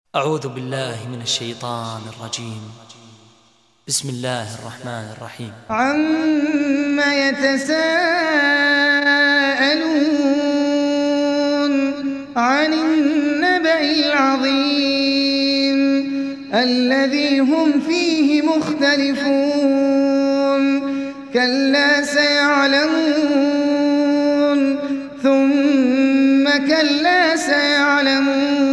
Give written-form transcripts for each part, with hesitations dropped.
أعوذ بالله من الشيطان الرجيم. بسم الله الرحمن الرحيم. عم يتساءلون عن النبأ العظيم الذي هم فيه مختلفون كلا سيعلمون ثم كلا سيعلمون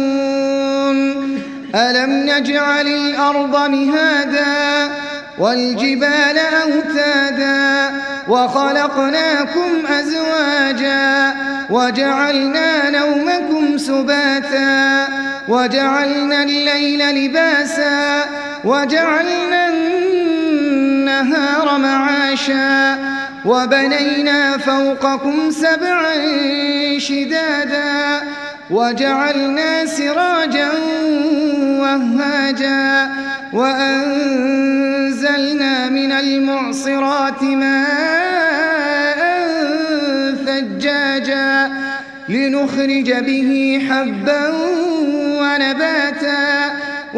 ألم نجعل الأرض مهادا والجبال أوتادا وخلقناكم أزواجا وجعلنا نومكم سباتا وجعلنا الليل لباسا وجعلنا النهار معاشا وبنينا فوقكم سبعا شدادا وجعلنا سراجا وهاجا وأنزلنا من المعصرات ماء ثجاجا لنخرج به حبا ونباتا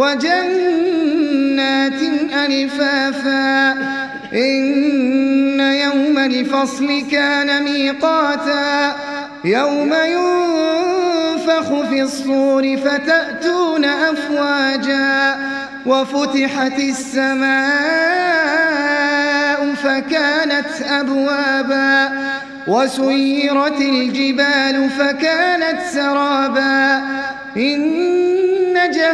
وجنات ألفافا إن يوم الفصل كان ميقاتا يوم ينفخ في الصور فتأتون أفواجا وفتحت السماء فكانت أبوابا وسيرت الجبال فكانت سرابا إن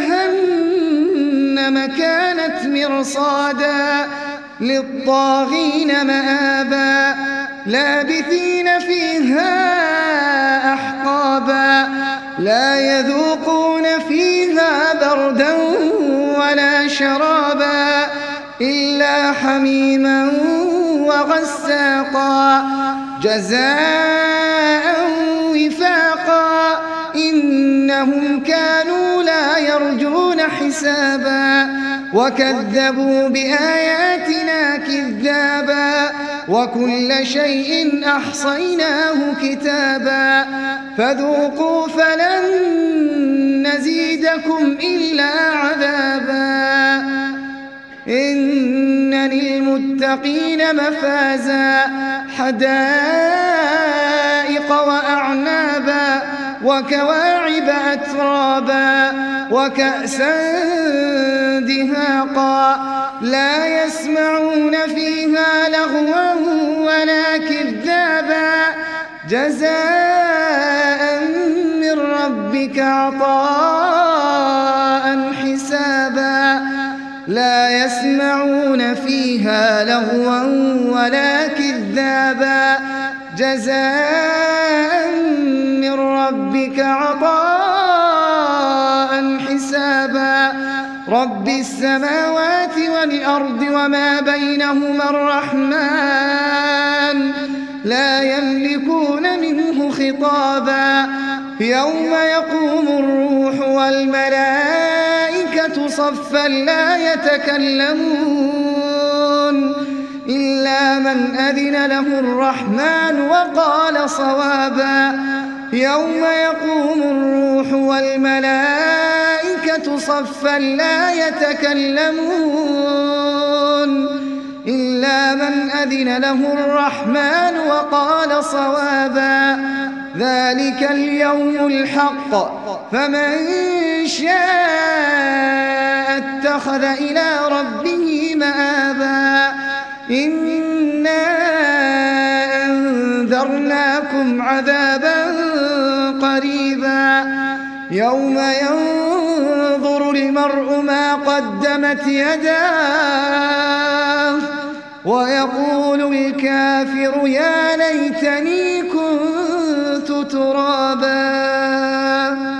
جهنم كانت مرصادا للطاغين مآبا لابثين فيها أحقابا لا يذوقون فيها بردا ولا شرابا إلا حميما وغساقا جزاء وفاقا إنهم كانوا لا يرجون حسابا وكذبوا بآياتنا كذابا وكل شيء أحصيناه كتابا فذوقوا فلن نزيدكم إلا عذابا إن للمتقين مفازا حدائق وأعنابا وكواعب أترابا وكأسا دهاقا لا يسمعون فيها لغوا ولا كذابا جزاء من ربك عطاء حسابا لا يسمعون فيها لغوا ولا كذابا جزاء من ربك عطاء حسابا رب السماوات والأرض وما بينهما الرحمن لا يملكون منه خطابا يوم يقوم الروح والملائكة صفا لا يتكلمون إلا من أذن له الرحمن وقال صوابا يوم يقوم الروح والملائكة صفا لا يتكلمون إلا من أذن له الرحمن وقال صوابا ذلك اليوم الحق فمن شاء اتخذ إلى ربه مآبا إنا أنذرناكم عذابا قريبا يوم ينظر المرء ما قدمت يداه ويقول الكافر يا ليتني كنت ترابا.